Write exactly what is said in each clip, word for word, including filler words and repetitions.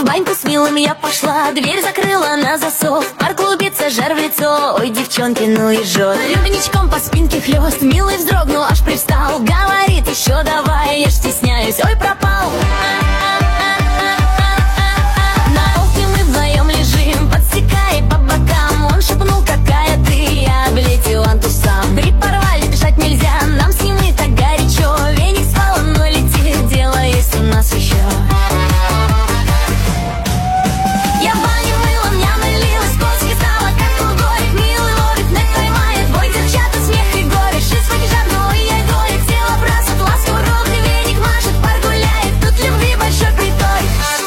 В баньку с милым я пошла, дверь закрыла на засов. Пар клубится, жар в лицо, ой, девчонки, ну и жжет. Ливничком по спинке хлёст, милый вздрогнул, аж привстал. Говорит, еще давай, я ж стесняюсь, ой, пропал. На полке мы вдвоем лежим, подсекая по бокам. Он шепнул, какая ты, я облетел антусам. Припорвали, бежать нельзя, нам с ним и так горячо. Веник с волной летит, дело есть у нас еще. Я в бане мылом, я налилась, коски стала как полгорик. Милый ловит, не поймает, бой девчата, смех и горе. Шиз жар, но и я горик, тело бросит, ласку ровный веник машет, пар гуляет, тут любви большой притор.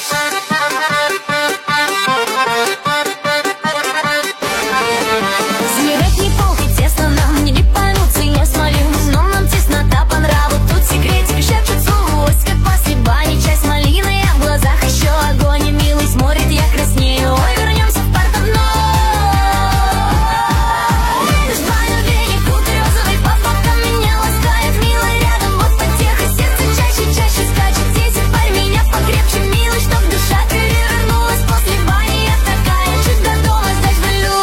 Смирать не полки, тесно нам, не поймутся и не смолю. Но нам теснота по нраву, тут секретик шепчет злость. Как после бани, часть малины, а в глазах еще огонь. И милый смотрит, я краснею, ой, вернемся в парк давно. Наш баню веник, тут розовый, по фактам меня ласкает. Милый рядом, вот потеха, сердце чаще, чаще скачет. Десять пар меня покрепче, милый, чтоб душа перевернулась. После бани я такая, чуть до дома сдать валюсь.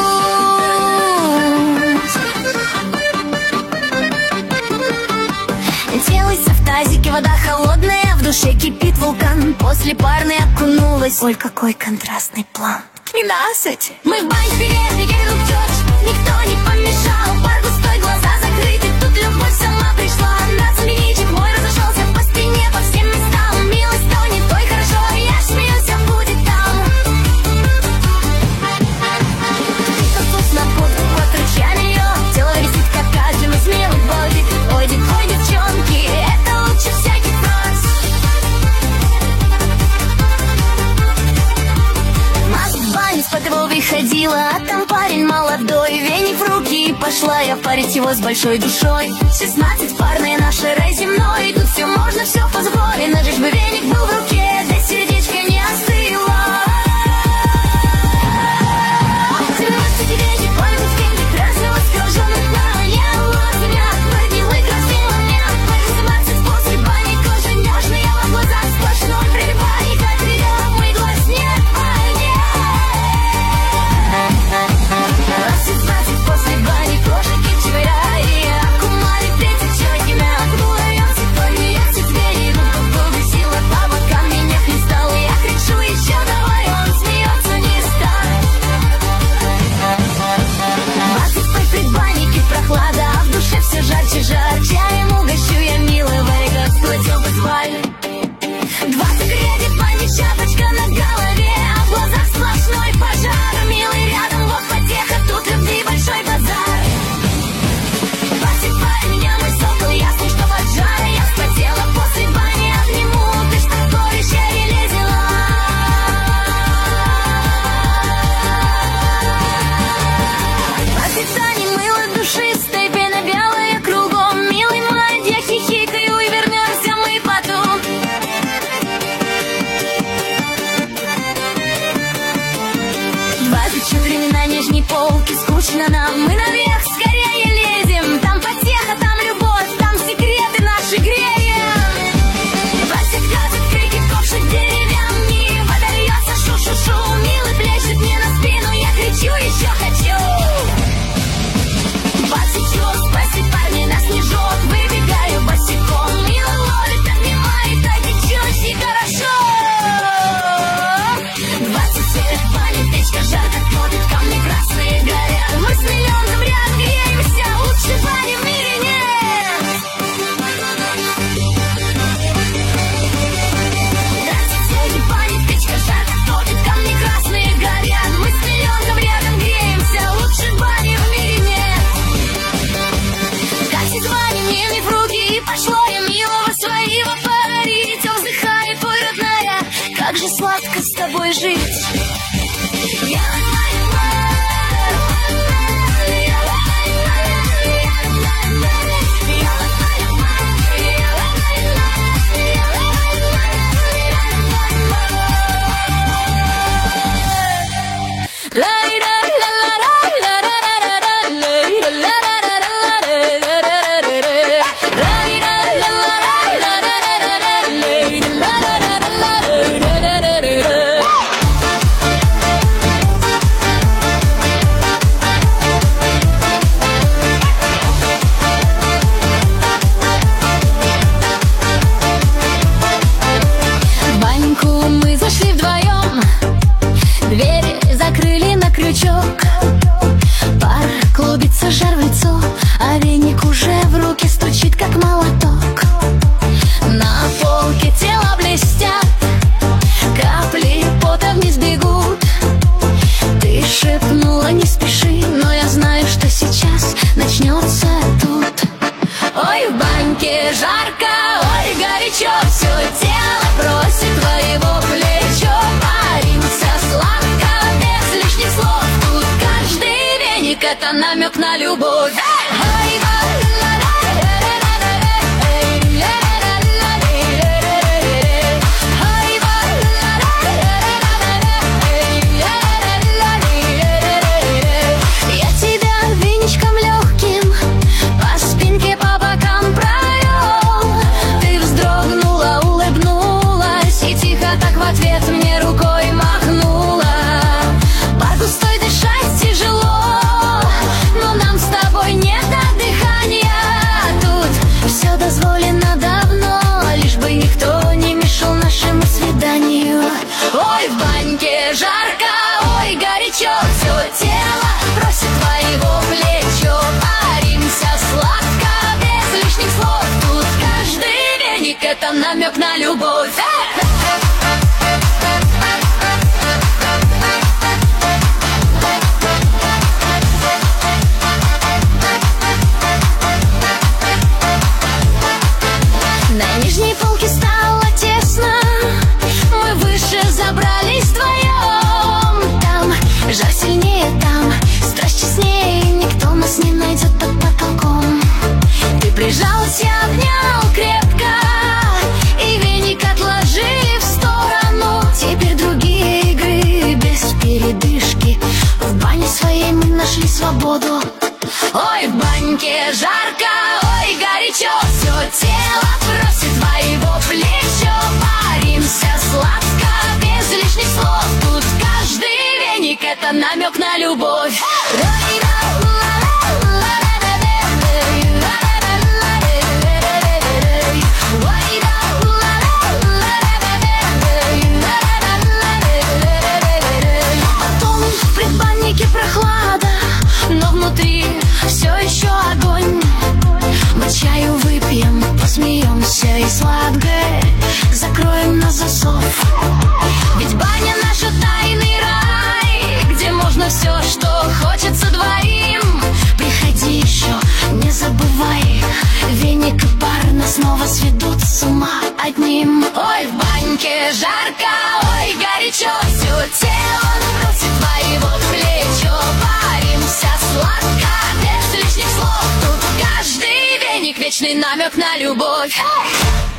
Делается в тазике, вода холодная, в душе кипит вулкан. После парной окунулась, ой, какой контрастный план. Двенадцать. Мы в бане передвиги, ведут тёть, никто не помешал. Пар густой, глаза закрыты, тут любовь сама пришла. Нацменичек мой разошелся по спине, по всем местам. Милость тонет, ой, хорошо, я ж смеюсь, а будет там. Ты вкусно под, под ручьями ее, тело висит как каждый смелый бодик. Ой, дик, ой, девчонки, это лучше всяких фраз. Мать в баню с его выходила, а там парень молодой. Веник в руки и пошла я парить его с большой душой. Шестнадцать парная наша рай земной, тут все можно, все позволено. Лишь бы веник был в руке, да сердечко не остыло. Семнадцать веник, пойму с кем-то красного скруженных на. Я вот меня отводил и красиво меня. Семнадцать после бани, кожа нежная, а в глазах сплошной прилипай. Как видела мой глаз, нет, ай, нет. Семнадцать после бани, кожа кипчевая. Акумари, третий человек, имя Акумари. Семнадцать веник, ну какую сила по бокам меня хлестала. Я кричу еще давай, он смеется не станет. Двадцать пой предбанники, прохлада, а в душе все жарче жар. Чаем угощу я милого, и Господь опыт хвалит. Двадцать грядет бани, шапочка на голове, а в глазах сплошной пожар. Милый рядом, вот потеха, тут любви большой базар. Двадцать пой меня, мой сокол, ясно, что поджара. Я вспотела после бани, обниму, ты ж такой еще и лезела. Двадцать тани, мыло душистой, пена белая кругом. Милый мой, я хихикаю, и вернемся мы потом. Двадцать четыре на нижней полке, скучно нам, мы наверх скорее лезем. Там потеха, там любовь, там секреты наши греем. Двадцать газов, крики, ковши деревянные, вода льется, шу-шу-шу. Милый плещет мне на спину, я кричу, еще хочу. Двадцать чувств, спаси парни, нас не жжет. Выбегаю босиком, милый ловит, обнимает, так и чуть и хорошо. Двадцать семь в бане, печка жарко топит, камни красные горят. Мы с миллионом ряд греемся, лучше бани в мире нет. Двадцать семь в бане, печка жарко топит, камни красные горят. Мы с миллионом рядом греемся, лучше бани в мире нет. Как звоним мне в руки, и пошло я милого своего парить. Он вздыхает, ой, родная, как же сладко с тобой жить. Я это намек на любовь. Ой, в баньке жарко, ой, горячо, все тело просит твоего плечо. Паримся сладко, без лишних слов. Тут каждый веник — это намек на любовь. На нижней полке стало тесно, мы выше забрались вдвоем. Там жар сильнее, там страсть честнее, никто нас не найдет под потолком. Ты прижалась, я обнял крепко, и веник отложили в сторону. Теперь другие игры без передышки, в бане своей мы нашли свободу. Ой, в баньке жарко, ой, горячо, все тело просит твоего плечо. Паримся сладко, без лишних слов. Тут каждый веник — это намек на любовь. Потом в предбаннике прохлада, но внутри все еще огонь. Мы чаю выпьем, посмеемся и сладкое закроем на засов. Ведь баня — наша тайный рай, где можно все, что хочется двоим. Приходи еще, не забывай, веник и пар нас снова сведут с ума одним. Ой, в баньке жарко, ой, горячо, все тело просит твоего плечо. Паримся сладко, без лишних слов. Тут каждый веник — вечный намек на любовь.